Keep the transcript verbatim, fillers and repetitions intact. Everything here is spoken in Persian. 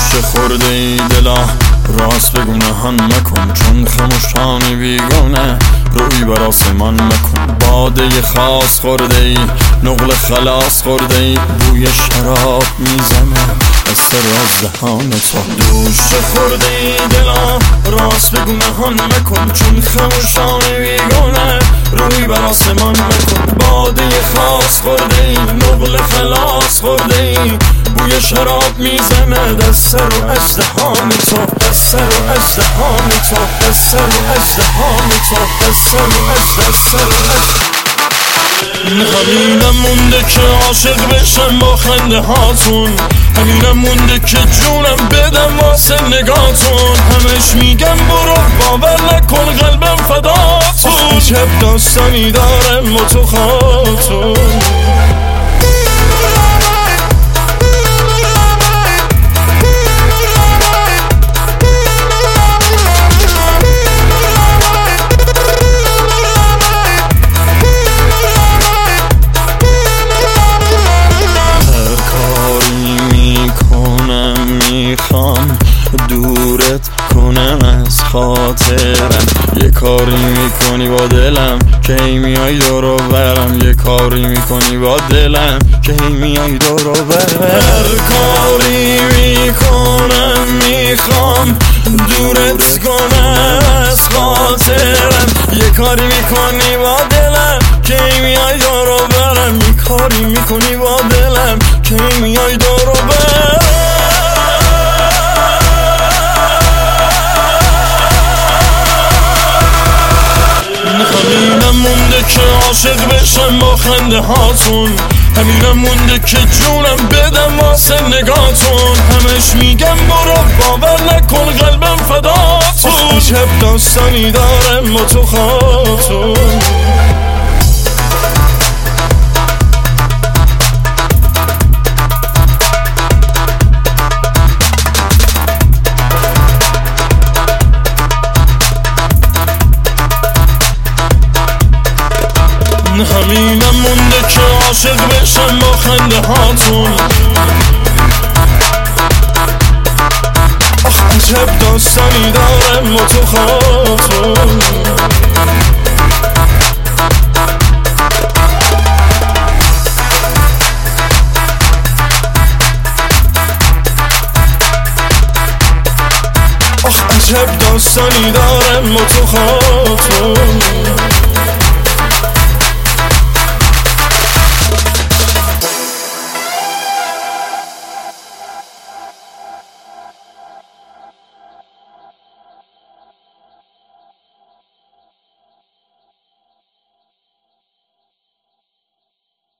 دوش خورده ای دلا راست بگو نهان مکن، چون خموشانی بیگانه روی بر آسمان مکن. باده خاص خورده ای نقل خلاص خورده ای بوی شراب میزنه از سر از دهان تو. دوش خورده ای دلا راست بگو نهان مکن، چون خموشانی بیگانه روی بر آسمان مکن. باده خاص خورده ای نقل خلاص خورده ای بوی شراب میزنه دست سر و ازدهان تو، دست سر و ازدهان تو، دست سر و ازدهان تو، دست سر و ازدهان. همینم مونده که عاشق بشم با خنده هاتون، همینم مونده که جونم بدم واسه نگاتون. همش میگم برو باور نکن قلبم فداتون، چه داستانی داره ما تو خاتون. میخوام دورت کنم از خاطرم، یه کاری میکنی با دلم که هی میای دورو برم، یه کاری میکنی با دلم که هی میای دورو برم. هر کاری میکنم میخوام دورت کنم از خاطرم، یه کاری میکنی با دلم که هی میای دورو برم، یه کاری میکنی با دلم که هی میای دورو برم. همینم مونده که عاشق بشم با خنده هاتون، همینم مونده که جونم بدم واسه نگاتون. همش میگم برو باور نکن قلبم فداتون، چه داستانی داره ما تو خاتون. همینم مونده که عاشق بشم با خنده هاتون، آخ عجب داستانی داره ما تو خاتون. آخ عجب داستانی داره ما تو خاتون.